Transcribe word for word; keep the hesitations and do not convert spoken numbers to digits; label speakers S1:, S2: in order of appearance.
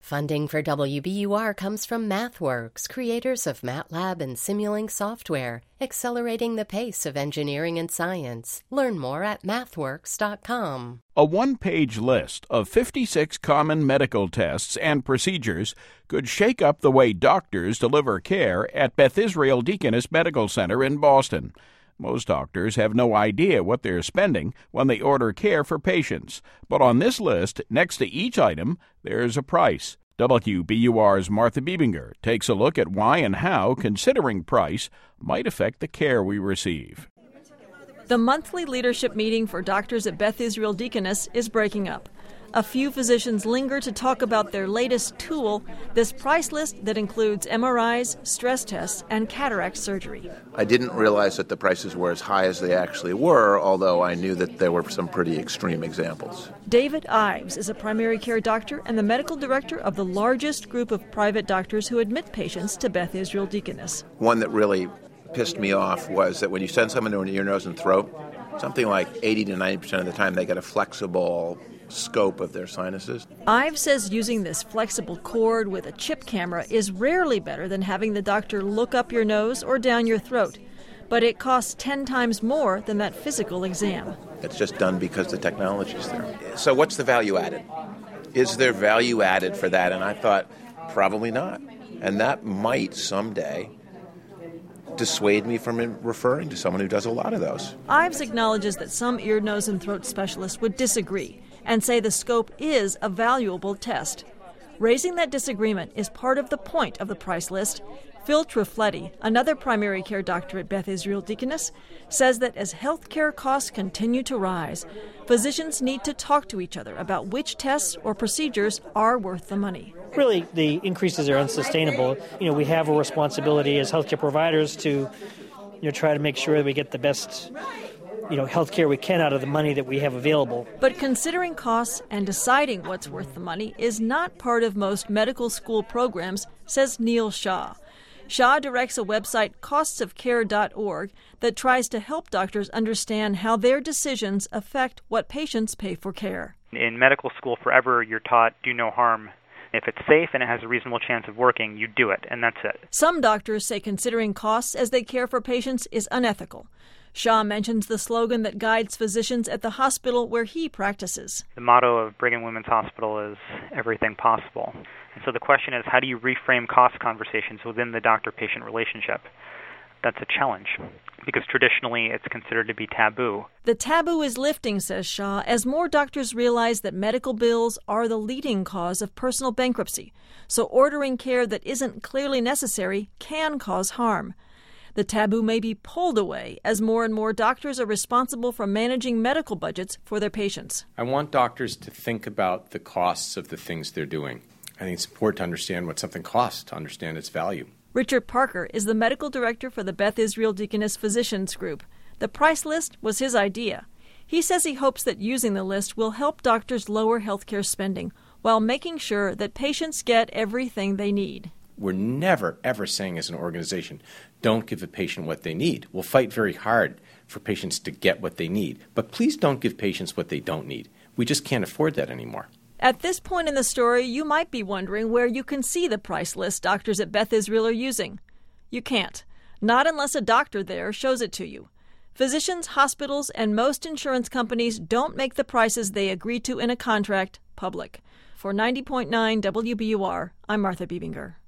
S1: Funding for W B U R comes from MathWorks, creators of MATLAB and Simulink software, accelerating the pace of engineering and science. Learn more at mathworks dot com.
S2: A one-page list of fifty-six common medical tests and procedures could shake up the way doctors deliver care at Beth Israel Deaconess Medical Center in Boston. Most doctors have no idea what they're spending when they order care for patients. But on this list, next to each item, there's a price. W B U R's Martha Biebinger takes a look at why and how considering price might affect the care we receive.
S3: The monthly leadership meeting for doctors at Beth Israel Deaconess is breaking up. A few physicians linger to talk about their latest tool, this price list that includes M R Is, stress tests, and cataract surgery.
S4: I didn't realize that the prices were as high as they actually were, although I knew that there were some pretty extreme examples.
S3: David Ives is a primary care doctor and the medical director of the largest group of private doctors who admit patients to Beth Israel Deaconess.
S4: One that really pissed me off was that when you send someone to an ear, nose, and throat, something like eighty to ninety percent of the time they get a flexible scope of their sinuses.
S3: Ives says using this flexible cord with a chip camera is rarely better than having the doctor look up your nose or down your throat, but it costs ten times more than that physical exam.
S4: It's just done because the technology's there. So what's the value added? Is there value added for that? And I thought, probably not. And that might someday dissuade me from referring to someone who does a lot of those.
S3: Ives acknowledges that some ear, nose, and throat specialists would disagree and say the scope is a valuable test. Raising that disagreement is part of the point of the price list. Phil Trifletti, another primary care doctor at Beth Israel Deaconess, says that as health care costs continue to rise, physicians need to talk to each other about which tests or procedures are worth the money.
S5: Really, the increases are unsustainable. You know, we have a responsibility as healthcare providers to, you know, try to make sure that we get the best, you know, healthcare we can out of the money that we have available.
S3: But considering costs and deciding what's worth the money is not part of most medical school programs, says Neil Shah. Shah directs a website, costs of care dot org, that tries to help doctors understand how their decisions affect what patients pay for care.
S6: In medical school forever, you're taught do no harm. If it's safe and it has a reasonable chance of working, you do it, and that's it.
S3: Some doctors say considering costs as they care for patients is unethical. Shah mentions the slogan that guides physicians at the hospital where he practices.
S6: The motto of Brigham Women's Hospital is everything possible. And so the question is, how do you reframe cost conversations within the doctor-patient relationship? That's a challenge, because traditionally it's considered to be taboo.
S3: The taboo is lifting, says Shah, as more doctors realize that medical bills are the leading cause of personal bankruptcy. So ordering care that isn't clearly necessary can cause harm. The taboo may be pulled away as more and more doctors are responsible for managing medical budgets for their patients.
S7: I want doctors to think about the costs of the things they're doing. I think it's important to understand what something costs, to understand its value.
S3: Richard Parker is the medical director for the Beth Israel Deaconess Physicians Group. The price list was his idea. He says he hopes that using the list will help doctors lower healthcare spending while making sure that patients get everything they need.
S7: We're never, ever saying as an organization, don't give a patient what they need. We'll fight very hard for patients to get what they need. But please don't give patients what they don't need. We just can't afford that anymore.
S3: At this point in the story, you might be wondering where you can see the price list doctors at Beth Israel are using. You can't. Not unless a doctor there shows it to you. Physicians, hospitals, and most insurance companies don't make the prices they agree to in a contract public. For ninety point nine W B U R, I'm Martha Biebinger.